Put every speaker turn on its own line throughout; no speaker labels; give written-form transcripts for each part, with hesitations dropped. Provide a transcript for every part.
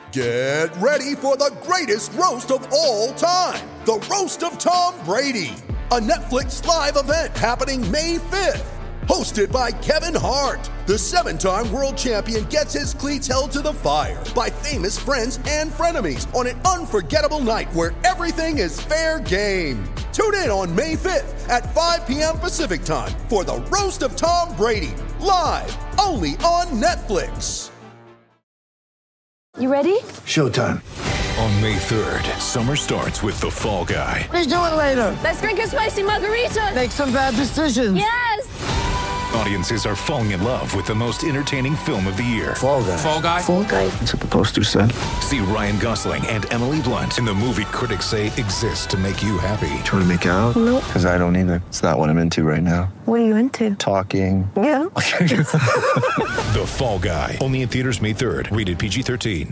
Get ready for the greatest roast of all time, the Roast of Tom Brady, a Netflix live event happening May 5th. Hosted by Kevin Hart, the 7-time world champion gets his cleats held to the fire by famous friends and frenemies on an unforgettable night where everything is fair game. Tune in on May 5th at 5 p.m. Pacific time for the Roast of Tom Brady, live only on Netflix.
You ready?
Showtime.
On May 3rd, summer starts with The Fall Guy.
Let's do it later.
Let's drink a spicy margarita.
Make some bad decisions.
Yes!
Audiences are falling in love with the most entertaining film of the year.
Fall Guy.
Fall Guy?
Fall Guy.
That's what the poster said.
See Ryan Gosling and Emily Blunt in the movie critics say exists to make you happy.
Trying to make it out?
Nope.
Because I don't either. It's not what I'm into right now.
What are you into?
Talking.
Yeah.
The Fall Guy. Only in theaters May 3rd. Rated PG-13.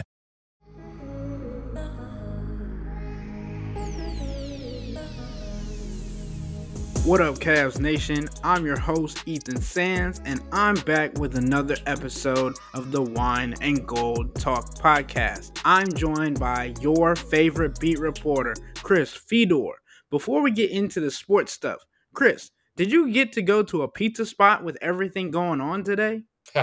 What up, Cavs Nation? I'm your host, Ethan Sands, and I'm back with another episode of the Wine and Gold Talk podcast. I'm joined by your favorite beat reporter, Chris Fedor. Before we get into the sports stuff, Chris, did you get to go to a pizza spot with everything going on today?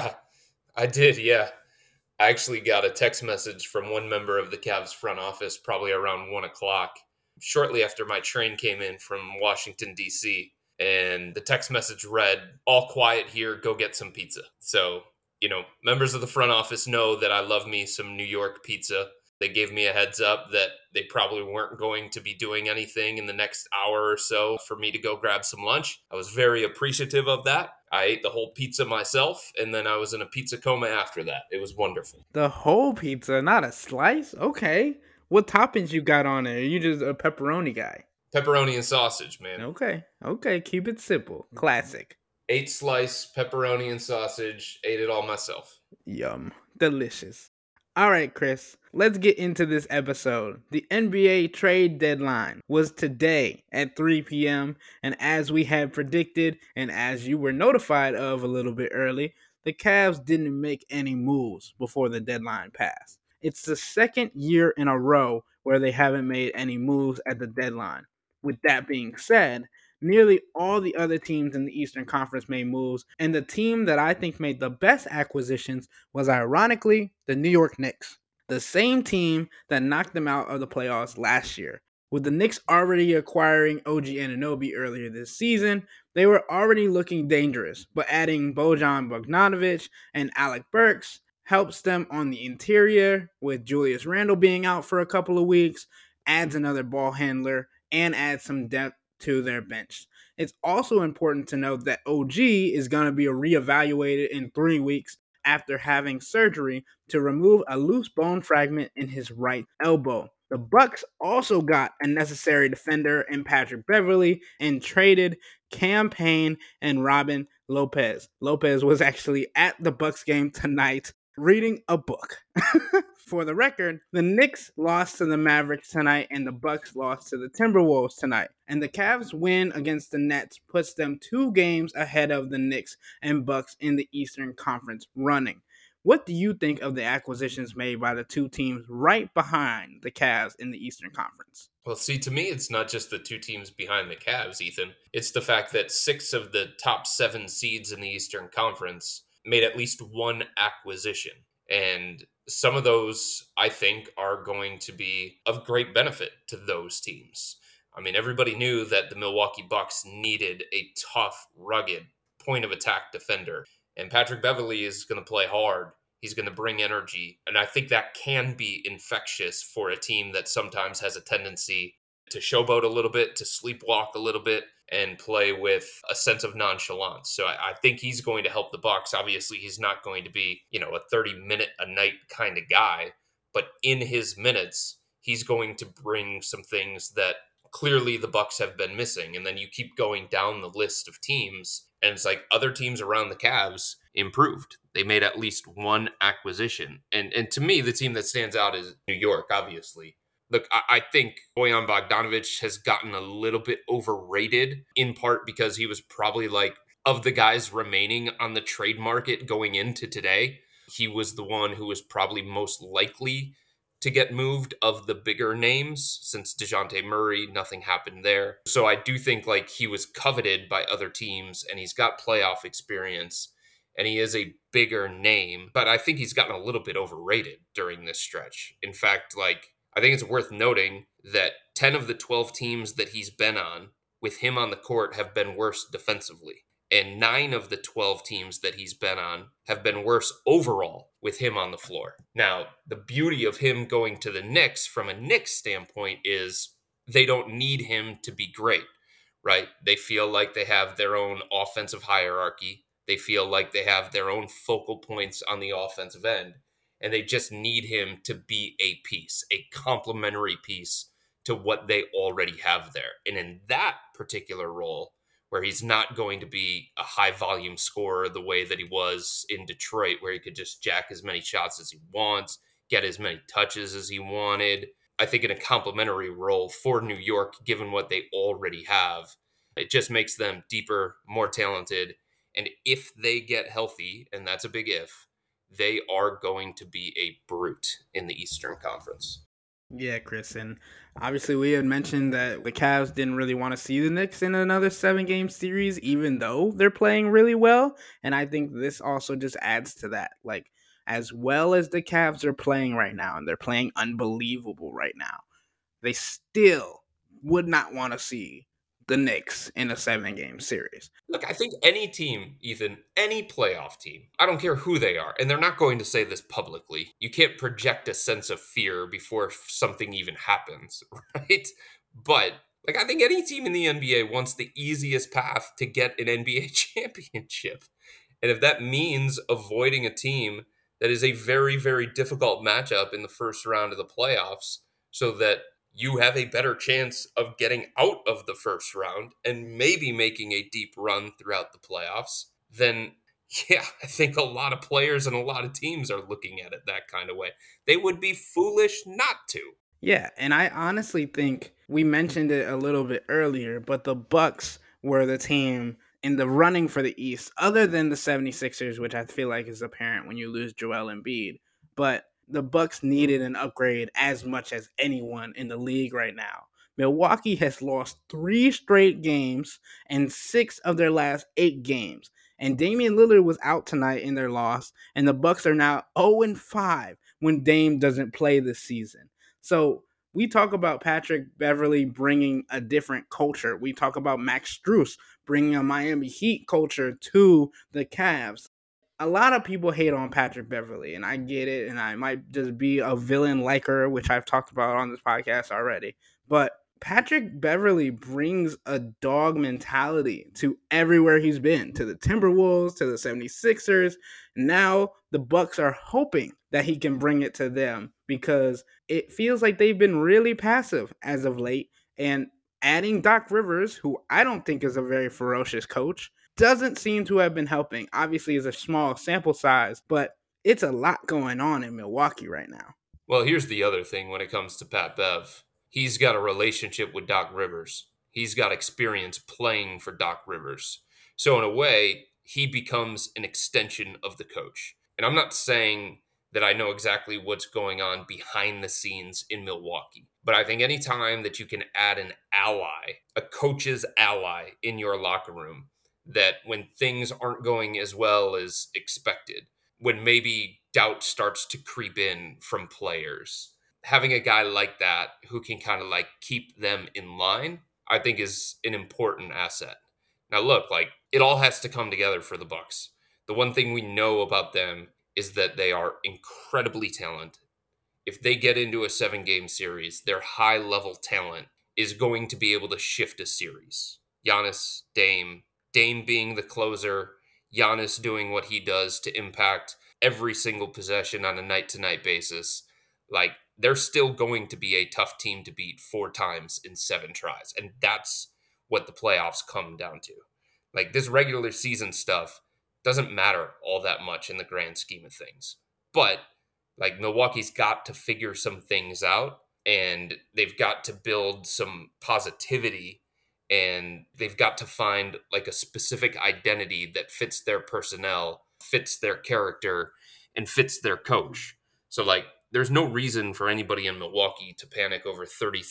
I did, yeah. I actually got a text message from one member of the Cavs front office probably around 1 o'clock. Shortly after my train came in from Washington, D.C., and the text message read, "All quiet here, go get some pizza." So, members of the front office know that I love me some New York pizza. They gave me a heads up that they probably weren't going to be doing anything in the next hour or so for me to go grab some lunch. I was very appreciative of that. I ate the whole pizza myself, and then I was in a pizza coma after that. It was wonderful.
The whole pizza, not a slice? Okay. What toppings you got on it? Are you just a pepperoni guy?
Pepperoni and sausage, man.
Okay. Keep it simple. Classic.
8-slice pepperoni and sausage. Ate it all myself.
Yum. Delicious. All right, Chris, let's get into this episode. The NBA trade deadline was today at 3 p.m. And as we had predicted, and as you were notified of a little bit early, the Cavs didn't make any moves before the deadline passed. It's the second year in a row where they haven't made any moves at the deadline. With that being said, nearly all the other teams in the Eastern Conference made moves, and the team that I think made the best acquisitions was ironically the New York Knicks, the same team that knocked them out of the playoffs last year. With the Knicks already acquiring OG Anunoby earlier this season, they were already looking dangerous, but adding Bojan Bogdanovic and Alec Burks helps them on the interior, with Julius Randle being out for a couple of weeks, adds another ball handler, and adds some depth to their bench. It's also important to note that OG is going to be reevaluated in 3 weeks after having surgery to remove a loose bone fragment in his right elbow. The Bucks also got a necessary defender in Patrick Beverley and traded Cam Payne and Robin Lopez. Lopez was actually at the Bucks game tonight reading a book. For the record, the Knicks lost to the Mavericks tonight and the Bucks lost to the Timberwolves tonight. And the Cavs win against the Nets puts them 2 games ahead of the Knicks and Bucks in the Eastern Conference running. What do you think of the acquisitions made by the two teams right behind the Cavs in the Eastern Conference?
Well, see, to me, it's not just the two teams behind the Cavs, Ethan. It's the fact that 6 of the top 7 seeds in the Eastern Conference made at least one acquisition. And some of those, I think, are going to be of great benefit to those teams. I mean, everybody knew that the Milwaukee Bucks needed a tough, rugged, point-of-attack defender. And Patrick Beverley is going to play hard. He's going to bring energy. And I think that can be infectious for a team that sometimes has a tendency to showboat a little bit, to sleepwalk a little bit, and play with a sense of nonchalance. So I think he's going to help the Bucks. Obviously, he's not going to be, a 30-minute-a-night kind of guy. But in his minutes, he's going to bring some things that clearly the Bucks have been missing. And then you keep going down the list of teams, and it's like other teams around the Cavs improved. They made at least one acquisition. And to me, the team that stands out is New York, obviously. Look, I think Bojan Bogdanovic has gotten a little bit overrated, in part because he was probably of the guys remaining on the trade market going into today, he was the one who was probably most likely to get moved of the bigger names. Since DeJounte Murray, nothing happened there. So I do think like he was coveted by other teams and he's got playoff experience and he is a bigger name, but I think he's gotten a little bit overrated during this stretch. In fact, like, I think it's worth noting that 10 of the 12 teams that he's been on with him on the court have been worse defensively. And 9 of the 12 teams that he's been on have been worse overall with him on the floor. Now, the beauty of him going to the Knicks from a Knicks standpoint is they don't need him to be great, right? They feel like they have their own offensive hierarchy. They feel like they have their own focal points on the offensive end. And they just need him to be a piece, a complementary piece to what they already have there. And in that particular role, where he's not going to be a high volume scorer the way that he was in Detroit, where he could just jack as many shots as he wants, get as many touches as he wanted. I think in a complementary role for New York, given what they already have, it just makes them deeper, more talented. And if they get healthy, and that's a big if, they are going to be a brute in the Eastern Conference.
Yeah, Chris, and obviously we had mentioned that the Cavs didn't really want to see the Knicks in another 7-game series, even though they're playing really well. And I think this also just adds to that. Like, as well as the Cavs are playing right now, and they're playing unbelievable right now, they still would not want to see the Knicks in a 7-game series.
Look, I think any team, Ethan, any playoff team, I don't care who they are, and they're not going to say this publicly. You can't project a sense of fear before something even happens, right? But like, I think any team in the NBA wants the easiest path to get an NBA championship. And if that means avoiding a team that is a very, very difficult matchup in the first round of the playoffs so that you have a better chance of getting out of the first round and maybe making a deep run throughout the playoffs, then yeah, I think a lot of players and a lot of teams are looking at it that kind of way. They would be foolish not to.
Yeah, and I honestly think we mentioned it a little bit earlier, but the Bucks were the team in the running for the East, other than the 76ers, which I feel like is apparent when you lose Joel Embiid. But the Bucks needed an upgrade as much as anyone in the league right now. Milwaukee has lost 3 straight games and 6 of their last 8 games. And Damian Lillard was out tonight in their loss, and the Bucks are now 0-5 when Dame doesn't play this season. So we talk about Patrick Beverley bringing a different culture. We talk about Max Strus bringing a Miami Heat culture to the Cavs. A lot of people hate on Patrick Beverley, and I get it, and I might just be a villain liker, which I've talked about on this podcast already. But Patrick Beverley brings a dog mentality to everywhere he's been, to the Timberwolves, to the 76ers. Now the Bucks are hoping that he can bring it to them because it feels like they've been really passive as of late. And adding Doc Rivers, who I don't think is a very ferocious coach, doesn't seem to have been helping. Obviously, it's a small sample size, but it's a lot going on in Milwaukee right now.
Well, here's the other thing when it comes to Pat Bev. He's got a relationship with Doc Rivers. He's got experience playing for Doc Rivers. So in a way, he becomes an extension of the coach. And I'm not saying that I know exactly what's going on behind the scenes in Milwaukee. But I think anytime that you can add an ally, a coach's ally in your locker room, that when things aren't going as well as expected, when maybe doubt starts to creep in from players, having a guy like that who can kind of like keep them in line, I think is an important asset. Now look, like, it all has to come together for the Bucks. The one thing we know about them is that they are incredibly talented. If they get into a 7-game series, their high-level talent is going to be able to shift a series. Giannis, Dame being the closer, Giannis doing what he does to impact every single possession on a night-to-night basis. Like, they're still going to be a tough team to beat 4 times in 7 tries. And that's what the playoffs come down to. Like, this regular season stuff doesn't matter all that much in the grand scheme of things. But, like, Milwaukee's got to figure some things out, and they've got to build some positivity, and they've got to find, like, a specific identity that fits their personnel, fits their character, and fits their coach. So, like, there's no reason for anybody in Milwaukee to panic over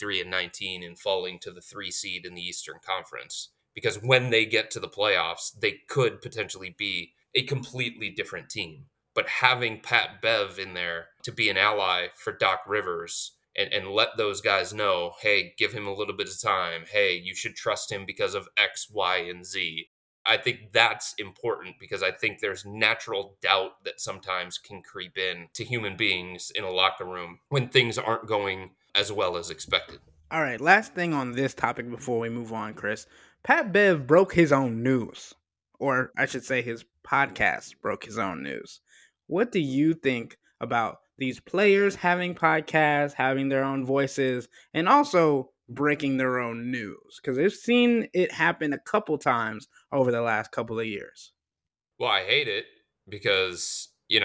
33-19 and falling to the 3 seed in the Eastern Conference, because when they get to the playoffs, they could potentially be a completely different team. But having Pat Bev in there to be an ally for Doc Rivers and let those guys know, hey, give him a little bit of time. Hey, you should trust him because of X, Y, and Z. I think that's important because I think there's natural doubt that sometimes can creep in to human beings in a locker room when things aren't going as well as expected.
All right, last thing on this topic before we move on, Chris. Pat Bev broke his own news, or I should say his podcast broke his own news. What do you think about these players having podcasts, having their own voices, and also breaking their own news? Because I've seen it happen a couple times over the last couple of years.
Well, I hate it because,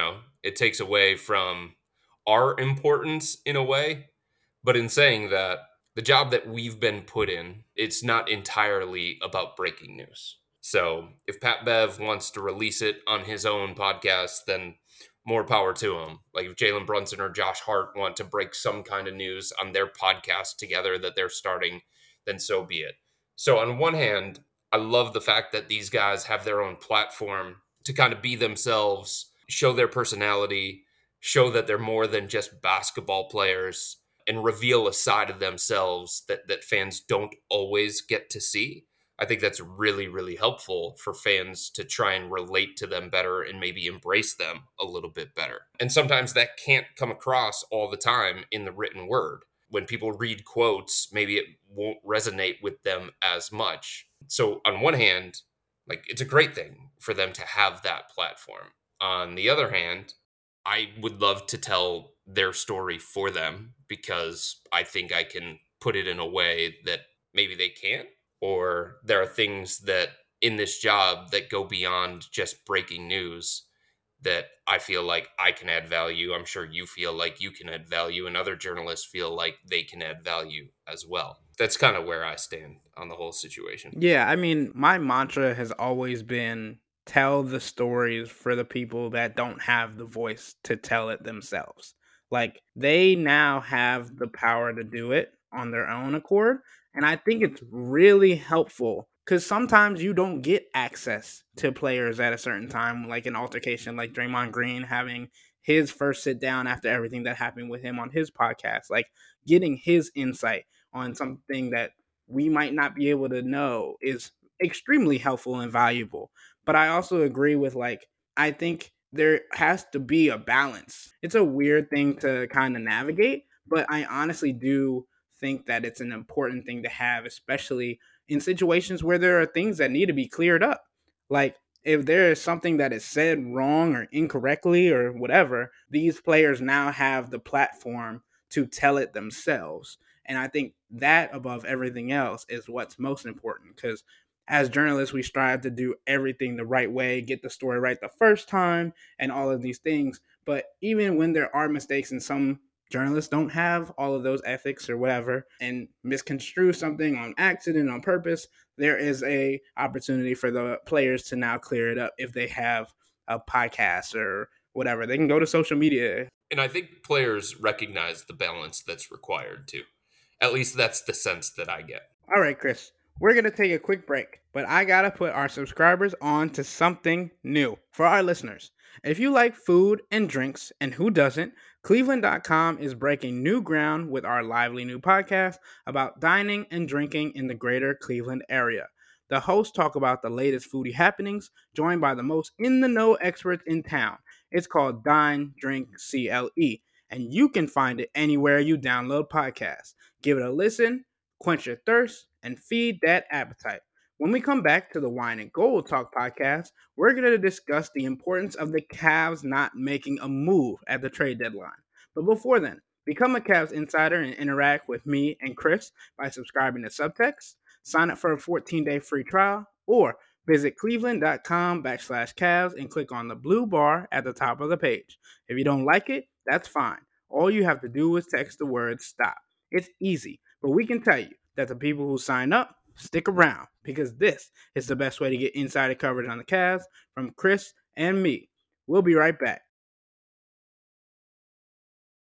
it takes away from our importance in a way. But in saying that, the job that we've been put in, it's not entirely about breaking news. So if Pat Bev wants to release it on his own podcast, then more power to him. Like if Jalen Brunson or Josh Hart want to break some kind of news on their podcast together that they're starting, then so be it. So on one hand, I love the fact that these guys have their own platform to kind of be themselves, show their personality, show that they're more than just basketball players, and reveal a side of themselves that fans don't always get to see. I think that's really, really helpful for fans to try and relate to them better and maybe embrace them a little bit better. And sometimes that can't come across all the time in the written word. When people read quotes, maybe it won't resonate with them as much. So on one hand, like it's a great thing for them to have that platform. On the other hand, I would love to tell their story for them because I think I can put it in a way that maybe they can't. Or there are things that in this job that go beyond just breaking news that I feel like I can add value. I'm sure you feel like you can add value, and other journalists feel like they can add value as well. That's kind of where I stand on the whole situation.
Yeah, I mean, my mantra has always been tell the stories for the people that don't have the voice to tell it themselves. Like, they now have the power to do it on their own accord. And I think it's really helpful because sometimes you don't get access to players at a certain time, like an altercation like Draymond Green having his first sit down after everything that happened with him on his podcast, like getting his insight on something that we might not be able to know is extremely helpful and valuable. But I also agree with I think there has to be a balance. It's a weird thing to kind of navigate, but I honestly do think that it's an important thing to have, especially in situations where there are things that need to be cleared up. Like if there is something that is said wrong or incorrectly or whatever, these players now have the platform to tell it themselves. And I think that above everything else is what's most important because as journalists, we strive to do everything the right way, get the story right the first time, and all of these things. But even when there are mistakes and some journalists don't have all of those ethics or whatever and misconstrue something on accident, on purpose, there is a opportunity for the players to now clear it up if they have a podcast or whatever. They can go to social media.
And I think players recognize the balance that's required too. At least that's the sense that I get.
All right, Chris, we're going to take a quick break, but I got to put our subscribers on to something new for our listeners. If you like food and drinks, and who doesn't, Cleveland.com is breaking new ground with our lively new podcast about dining and drinking in the greater Cleveland area. The hosts talk about the latest foodie happenings, joined by the most in-the-know experts in town. It's called Dine, Drink, CLE, and you can find it anywhere you download podcasts. Give it a listen, quench your thirst, and feed that appetite. When we come back to the Wine and Gold Talk podcast, we're going to discuss the importance of the Cavs not making a move at the trade deadline. But before then, become a Cavs insider and interact with me and Chris by subscribing to Subtext, sign up for a 14-day free trial, or visit cleveland.com/Cavs and click on the blue bar at the top of the page. If you don't like it, that's fine. All you have to do is text the word STOP. It's easy, but we can tell you that the people who sign up stick around because this is the best way to get insider coverage on the Cavs from Chris and me. We'll be right back.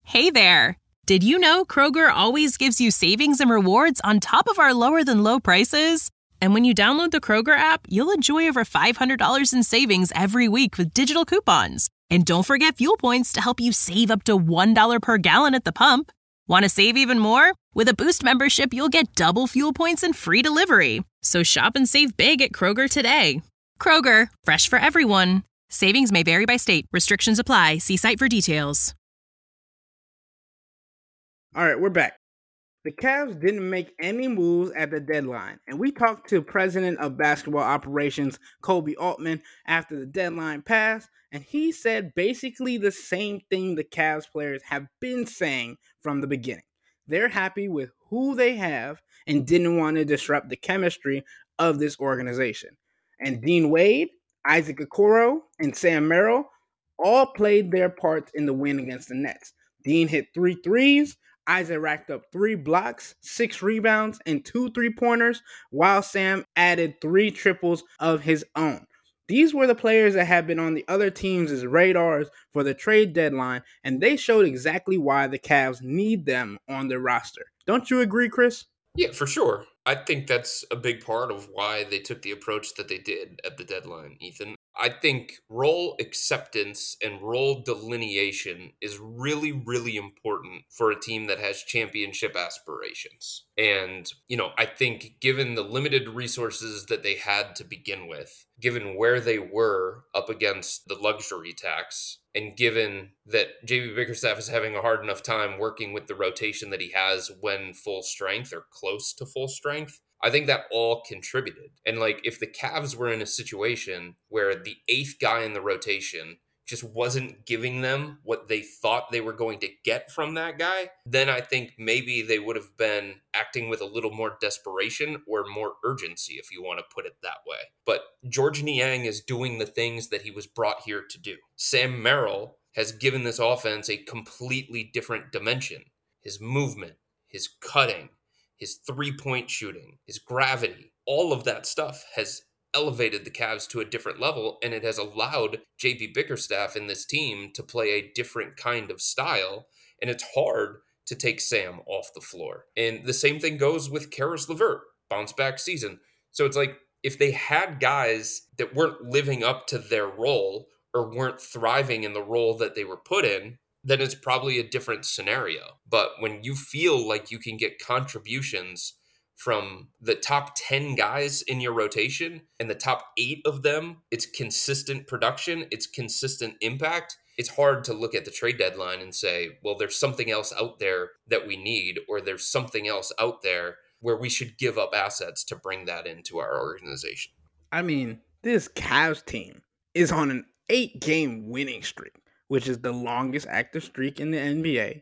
Hey there! Did you know Kroger always gives you savings and rewards on top of our lower-than-low prices? And when you download the Kroger app, you'll enjoy over $500 in savings every week with digital coupons. And don't forget fuel points to help you save up to $1 per gallon at the pump. Want to save even more? With a Boost membership, you'll get double fuel points and free delivery. So shop and save big at Kroger today. Kroger, fresh for everyone. Savings may vary by state. Restrictions apply. See site for details.
All right, we're back. The Cavs didn't make any moves at the deadline, and we talked to President of Basketball Operations, Koby Altman, after the deadline passed, and he said basically the same thing the Cavs players have been saying from the beginning. They're happy with who they have and didn't want to disrupt the chemistry of this organization. And Dean Wade, Isaac Okoro, and Sam Merrill all played their parts in the win against the Nets. Dean hit 3 threes, Isaac racked up 3 blocks, 6 rebounds, and 2 3-pointers, while Sam added 3 triples of his own. These were the players that had been on the other teams' radars for the trade deadline, and they showed exactly why the Cavs need them on their roster. Don't you agree, Chris?
Yeah, for sure. I think that's a big part of why they took the approach that they did at the deadline, Ethan. I think role acceptance and role delineation is really, really important for a team that has championship aspirations. And, I think given the limited resources that they had to begin with, given where they were up against the luxury tax, and given that JB Bickerstaff is having a hard enough time working with the rotation that he has when full strength or close to full strength, I think that all contributed. And if the Cavs were in a situation where the 8th guy in the rotation just wasn't giving them what they thought they were going to get from that guy, then I think maybe they would have been acting with a little more desperation or more urgency, if you want to put it that way. But Georges Niang is doing the things that he was brought here to do. Sam Merrill has given this offense a completely different dimension. His movement, his cutting, his 3-point shooting, his gravity, all of that stuff has elevated the Cavs to a different level, and it has allowed JB Bickerstaff and this team to play a different kind of style, and it's hard to take Sam off the floor. And the same thing goes with Caris LeVert, bounce back season. So it's if they had guys that weren't living up to their role or weren't thriving in the role that they were put in, then it's probably a different scenario. But when you feel like you can get contributions from the top 10 guys in your rotation and the top 8 of them, it's consistent production, it's consistent impact, it's hard to look at the trade deadline and say, well, there's something else out there that we need, or there's something else out there where we should give up assets to bring that into our organization.
I mean, this Cavs team is on an 8-game winning streak, which is the longest active streak in the NBA.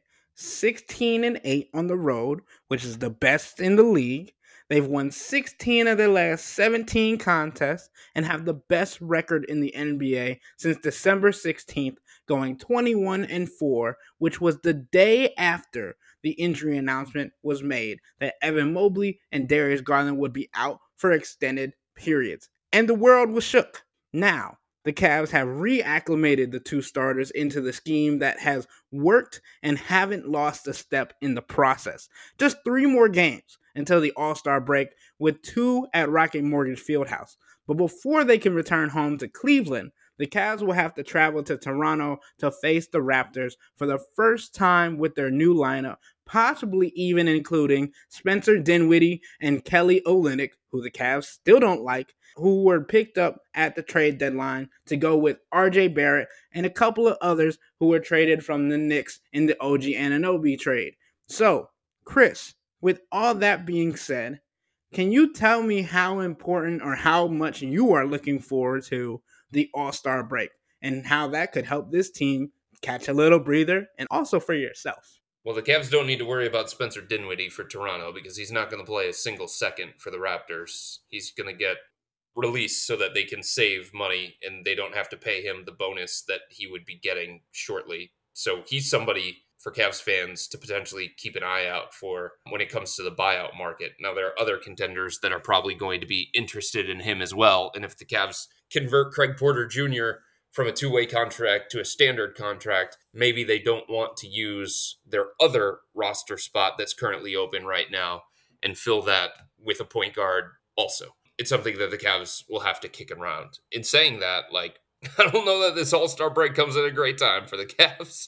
16-8 on the road, which is the best in the league. They've won 16 of their last 17 contests and have the best record in the NBA since December 16th, going 21-4, which was the day after the injury announcement was made that Evan Mobley and Darius Garland would be out for extended periods. And the world was shook. Now, the Cavs have reacclimated the 2 starters into the scheme that has worked and haven't lost a step in the process. Just 3 more games until the All-Star break, with 2 at Rocket Mortgage Fieldhouse. But before they can return home to Cleveland, the Cavs will have to travel to Toronto to face the Raptors for the first time with their new lineup, possibly even including Spencer Dinwiddie and Kelly Olynyk, who the Cavs still don't like, who were picked up at the trade deadline to go with RJ Barrett and a couple of others who were traded from the Knicks in the OG Anunoby trade. So, Chris, with all that being said, can you tell me how important or how much you are looking forward to the All-Star break and how that could help this team catch a little breather and also for yourself?
Well, the Cavs don't need to worry about Spencer Dinwiddie for Toronto because he's not going to play a single second for the Raptors. He's going to get released so that they can save money and they don't have to pay him the bonus that he would be getting shortly. So he's somebody for Cavs fans to potentially keep an eye out for when it comes to the buyout market. Now, there are other contenders that are probably going to be interested in him as well. And if the Cavs convert Craig Porter Jr. from a two-way contract to a standard contract, maybe they don't want to use their other roster spot that's currently open right now and fill that with a point guard also. It's something that the Cavs will have to kick around. In saying that, like, I don't know that this All-Star break comes at a great time for the Cavs.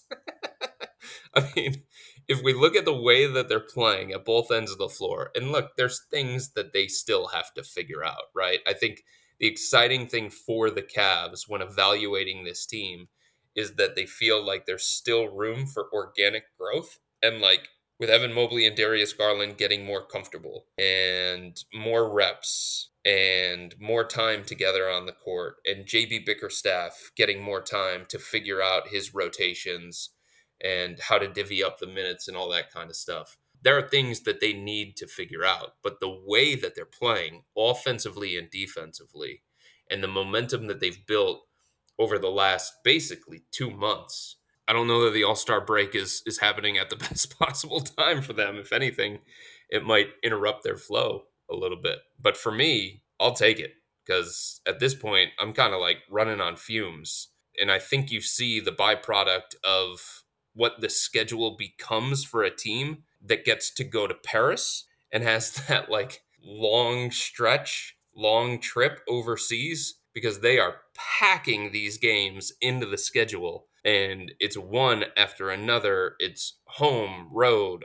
I mean, if we look at the way that they're playing at both ends of the floor, and look, there's things that they still have to figure out, right? I think the exciting thing for the Cavs when evaluating this team is that they feel like there's still room for organic growth. And like with Evan Mobley and Darius Garland getting more comfortable and more reps and more time together on the court, and JB Bickerstaff getting more time to figure out his rotations and how to divvy up the minutes and all that kind of stuff. There are things that they need to figure out, but the way that they're playing offensively and defensively and the momentum that they've built over the last basically 2 months, I don't know that the All-Star break is happening at the best possible time for them. If anything, it might interrupt their flow a little bit. But for me, I'll take it because at this point, I'm kind of like running on fumes. And I think you see the byproduct of what the schedule becomes for a team that gets to go to Paris and has that like long stretch, long trip overseas, because they are packing these games into the schedule. And it's one after another. It's home, road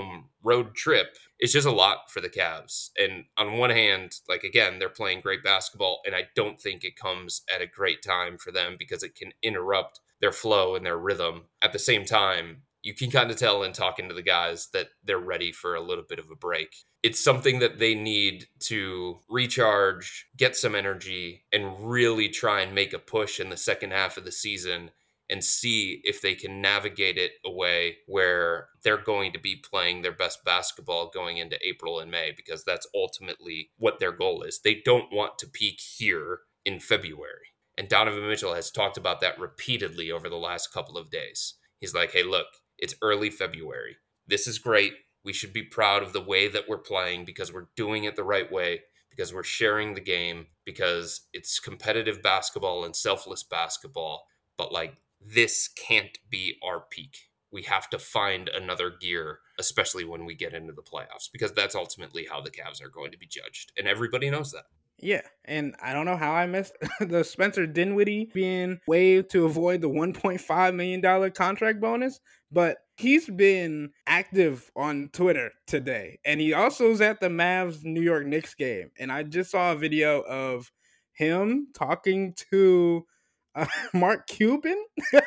trip. It's just a lot for the Cavs. And on one hand, like, again, they're playing great basketball, and I don't think it comes at a great time for them because it can interrupt their flow and their rhythm. At the same time, you can kind of tell in talking to the guys that they're ready for a little bit of a break. It's something that they need to recharge, get some energy, and really try and make a push in the second half of the season and see if they can navigate it a way where they're going to be playing their best basketball going into April and May, because that's ultimately what their goal is. They don't want to peak here in February. And Donovan Mitchell has talked about that repeatedly over the last couple of days. He's like, hey, look, it's early February. This is great. We should be proud of the way that we're playing because we're doing it the right way, because we're sharing the game, because it's competitive basketball and selfless basketball. But like, this can't be our peak. We have to find another gear, especially when we get into the playoffs, because that's ultimately how the Cavs are going to be judged. And everybody knows that.
Yeah, and I don't know how I missed the Spencer Dinwiddie being waived to avoid the $1.5 million contract bonus, but he's been active on Twitter today, and he also was at the Mavs New York Knicks game, and I just saw a video of him talking to Mark Cuban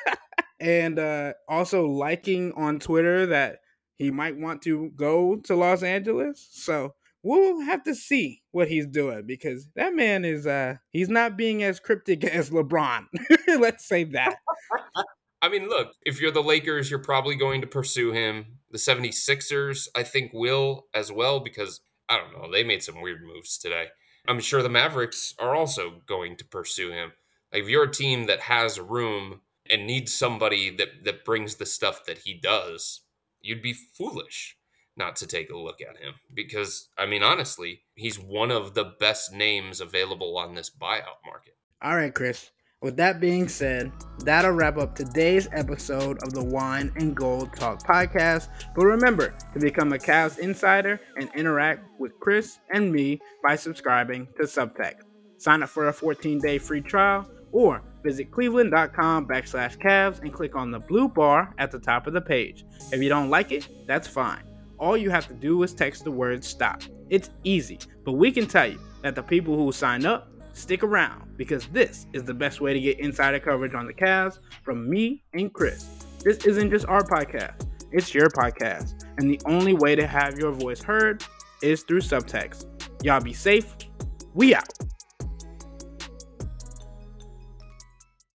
and also liking on Twitter that he might want to go to Los Angeles. So we'll have to see what he's doing, because that man is he's not being as cryptic as LeBron. Let's say that.
I mean, look, if you're the Lakers, you're probably going to pursue him. The 76ers, I think, will as well, because, I don't know, they made some weird moves today. I'm sure the Mavericks are also going to pursue him. Like, if you're a team that has room and needs somebody that brings the stuff that he does, you'd be foolish not to take a look at him. Because, I mean, honestly, he's one of the best names available on this buyout market.
All right, Chris. With that being said, that'll wrap up today's episode of the Wine and Gold Talk podcast. But remember to become a Cavs insider and interact with Chris and me by subscribing to Subtext. Sign up for a 14-day free trial or visit cleveland.com/Cavs and click on the blue bar at the top of the page. If you don't like it, that's fine. All you have to do is text the word STOP. It's easy, but we can tell you that the people who sign up stick around, because this is the best way to get insider coverage on the Cavs from me and Chris. This isn't just our podcast, it's your podcast, and the only way to have your voice heard is through Subtext. Y'all be safe. We out.